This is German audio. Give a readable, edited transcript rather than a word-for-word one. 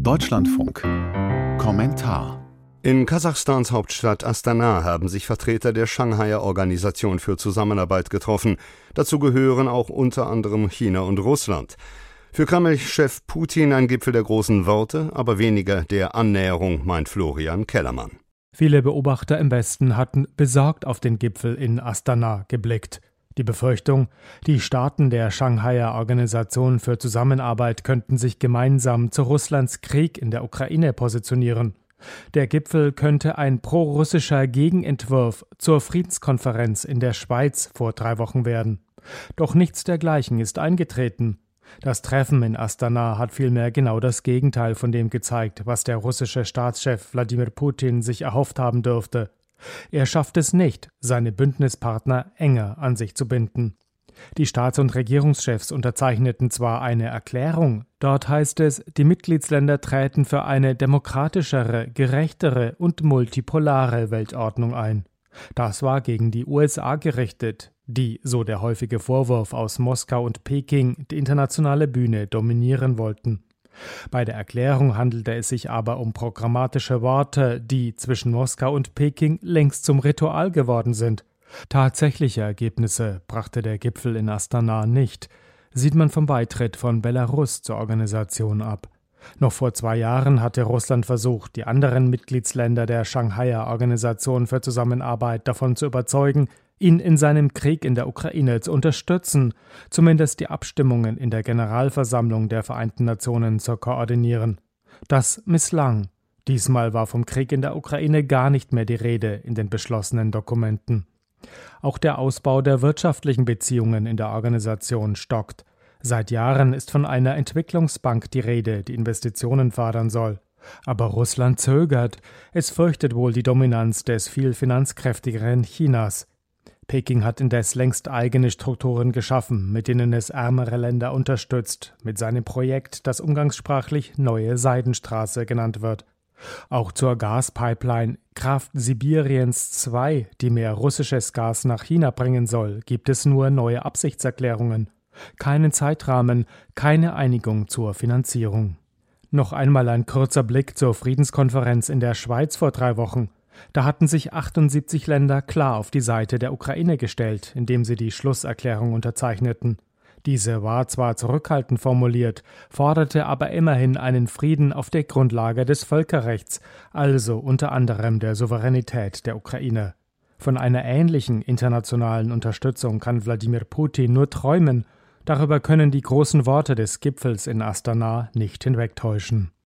Deutschlandfunk. Kommentar. In Kasachstans Hauptstadt Astana haben sich Vertreter der Shanghaier Organisation für Zusammenarbeit getroffen. Dazu gehören auch unter anderem China und Russland. Für Kreml-Chef Putin ein Gipfel der großen Worte, aber weniger der Annäherung, meint Florian Kellermann. Viele Beobachter im Westen hatten besorgt auf den Gipfel in Astana geblickt. Die Befürchtung, die Staaten der Shanghaier Organisation für Zusammenarbeit könnten sich gemeinsam zu Russlands Krieg in der Ukraine positionieren. Der Gipfel könnte ein pro-russischer Gegenentwurf zur Friedenskonferenz in der Schweiz vor 3 Wochen werden. Doch nichts dergleichen ist eingetreten. Das Treffen in Astana hat vielmehr genau das Gegenteil von dem gezeigt, was der russische Staatschef Wladimir Putin sich erhofft haben dürfte. Er schafft es nicht, seine Bündnispartner enger an sich zu binden. Die Staats- und Regierungschefs unterzeichneten zwar eine Erklärung, dort heißt es, die Mitgliedsländer träten für eine demokratischere, gerechtere und multipolare Weltordnung ein. Das war gegen die USA gerichtet, die, so der häufige Vorwurf aus Moskau und Peking, die internationale Bühne dominieren wollten. Bei der Erklärung handelte es sich aber um programmatische Worte, die zwischen Moskau und Peking längst zum Ritual geworden sind. Tatsächliche Ergebnisse brachte der Gipfel in Astana nicht, sieht man vom Beitritt von Belarus zur Organisation ab. Noch vor 2 Jahren hatte Russland versucht, die anderen Mitgliedsländer der Shanghaier Organisation für Zusammenarbeit davon zu überzeugen, ihn in seinem Krieg in der Ukraine zu unterstützen, zumindest die Abstimmungen in der Generalversammlung der Vereinten Nationen zu koordinieren. Das misslang. Diesmal war vom Krieg in der Ukraine gar nicht mehr die Rede in den beschlossenen Dokumenten. Auch der Ausbau der wirtschaftlichen Beziehungen in der Organisation stockt. Seit Jahren ist von einer Entwicklungsbank die Rede, die Investitionen fördern soll. Aber Russland zögert. Es fürchtet wohl die Dominanz des viel finanzkräftigeren Chinas. Peking hat indes längst eigene Strukturen geschaffen, mit denen es ärmere Länder unterstützt, mit seinem Projekt, das umgangssprachlich Neue Seidenstraße genannt wird. Auch zur Gaspipeline Kraft Sibiriens 2, die mehr russisches Gas nach China bringen soll, gibt es nur neue Absichtserklärungen. Keinen Zeitrahmen, keine Einigung zur Finanzierung. Noch einmal ein kurzer Blick zur Friedenskonferenz in der Schweiz vor 3 Wochen. Da hatten sich 78 Länder klar auf die Seite der Ukraine gestellt, indem sie die Schlusserklärung unterzeichneten. Diese war zwar zurückhaltend formuliert, forderte aber immerhin einen Frieden auf der Grundlage des Völkerrechts, also unter anderem der Souveränität der Ukraine. Von einer ähnlichen internationalen Unterstützung kann Wladimir Putin nur träumen. Darüber können die großen Worte des Gipfels in Astana nicht hinwegtäuschen.